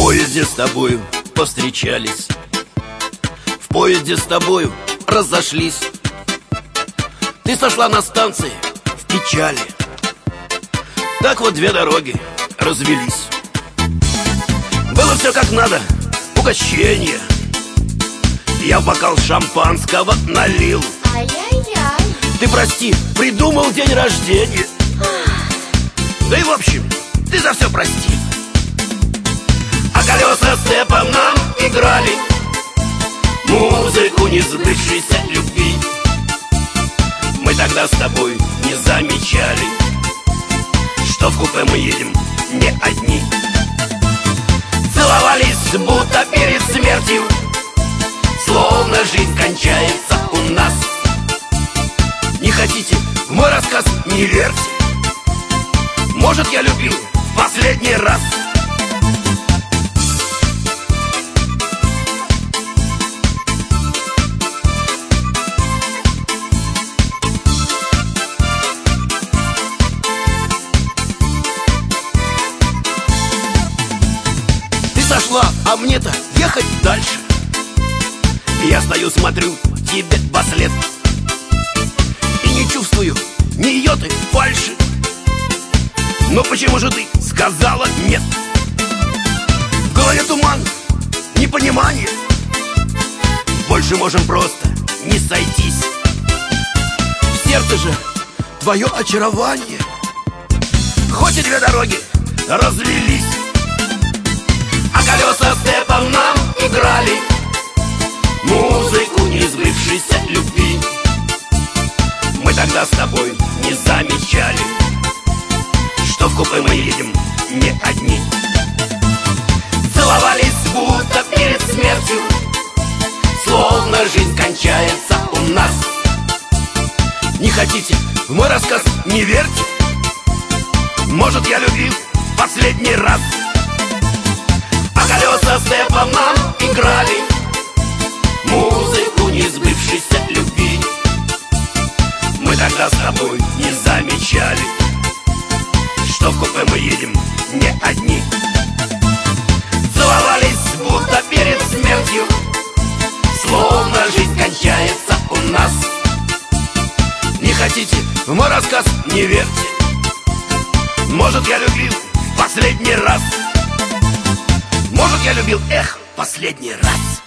поезде с тобою повстречались, в поезде с тобою разошлись. Ты сошла на станции в печали. Так вот две дороги развелись. Было все как надо, угощение. Я в бокал шампанского налил. Ай-яй-яй. Ты прости, придумал день рождения. Да и в общем, ты за все прости. А колеса степом нам играли музыку несбывшейся любви. Мы тогда с тобой не замечали, что в купе мы едем не одни. Целовались будто перед смертью, словно жизнь кончается у нас. Не хотите в мой рассказ, не верьте. Может, я любил в последний раз. Ты сошла, а мне-то ехать дальше. Я стою, смотрю тебе вслед и не чувствую ни йоты фальши. Но почему же ты сказала нет? В голове туман, непонимание. Больше можем просто не сойтись. В сердце же твое очарование. Хоть и две дороги разлились, а колеса степом нам играли музыку несбывшейся любви. Мы тогда с тобой не замечали, что в купе мы едем не одни. Целовались будто перед смертью, словно жизнь кончается у нас. Не хотите в мой рассказ, не верьте. Может, я любил в последний раз. А колеса степом нам играли музыку несбывшейся любви. Мы тогда с тобой не замечали, что в купе мы едем не одни. Целовались будто перед смертью, словно жизнь кончается у нас. Не хотите в мой рассказ, не верьте. Может, я любил в последний раз. Может, я любил, последний раз.